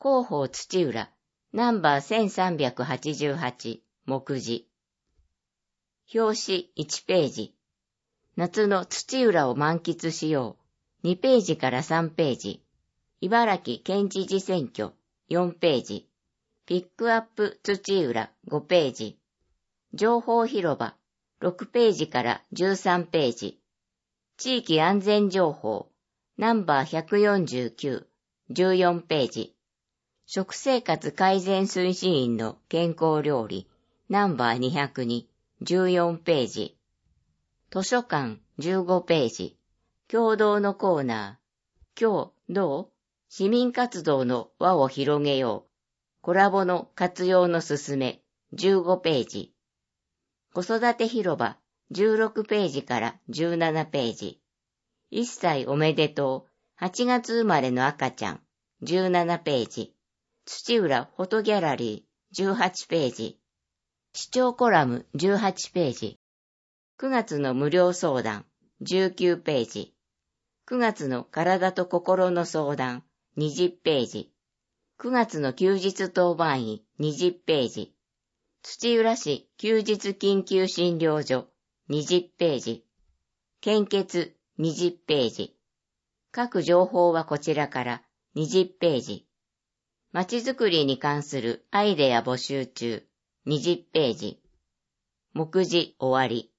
広報土浦、ナンバー1388、目次。表紙1ページ。夏の土浦を満喫しよう。2ページから3ページ。茨城県知事選挙4ページ。ピックアップ土浦5ページ。情報広場6ページから13ページ。地域安全情報ナンバー149、14ページ。食生活改善推進員の健康料理ナンバー202、14ページ。図書館15ページ。共同のコーナー。今日どう？市民活動の輪を広げよう。コラボの活用のすすめ15ページ。子育て広場16ページから17ページ。1歳おめでとう。8月生まれの赤ちゃん17ページ。土浦フォトギャラリー18ページ。視聴コラム18ページ。9月の無料相談19ページ。9月の体と心の相談20ページ。9月の休日当番員20ページ。土浦市休日緊急診療所20ページ。献血20ページ。各情報はこちらから20ページ。まちづくりに関するアイデア募集中20ページ。目次終わり。